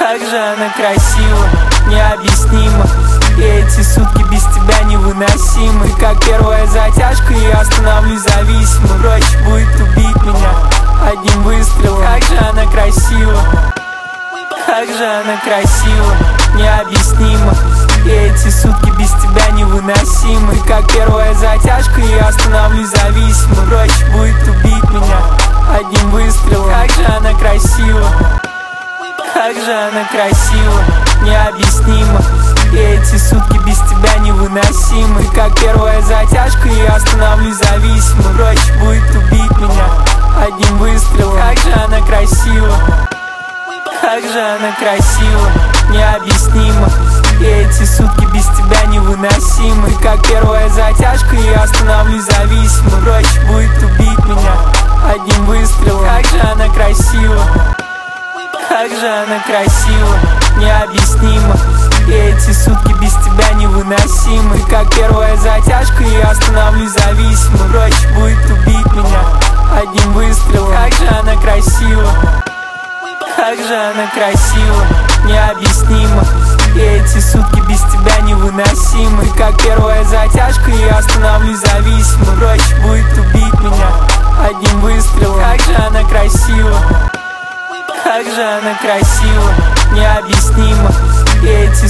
Как же она красива, необъяснимо. И эти сутки без тебя невыносимы. Как первая затяжка, я становлюсь зависимым. Проще будет убить меня одним выстрелом. Как же она красива, как же она красива, необъяснимо. И эти сутки без тебя невыносимы. Как первая затяжка, я становлюсь зависимым. Проще будет убить меня одним выстрелом. Как же она красива, как же она красива, необъяснимо. И эти сутки без тебя невыносимы. Как первая затяжка, я становлюсь зависимым. Проще будет убить меня одним выстрелом. Как же она красива, как же она красива, необъяснимо. И эти сутки без тебя невыносимы. Как первая затяжка, я становлюсь зависимым. Проще будет убить меня одним выстрелом. Как же она красива, как же она красива, необъяснимо. И эти сутки без тебя невыносимы. Как первая затяжка, я становлюсь зависимым. Проще будет убить меня одним выстрелом. Как же она красива, как же она красива, необъяснимо. И эти сутки без тебя невыносимы. Как первая затяжка, я становлюсь зависимым. Проще будет убить меня одним выстрелом. Как же она красива, как же она красива, необъяснимо. И эти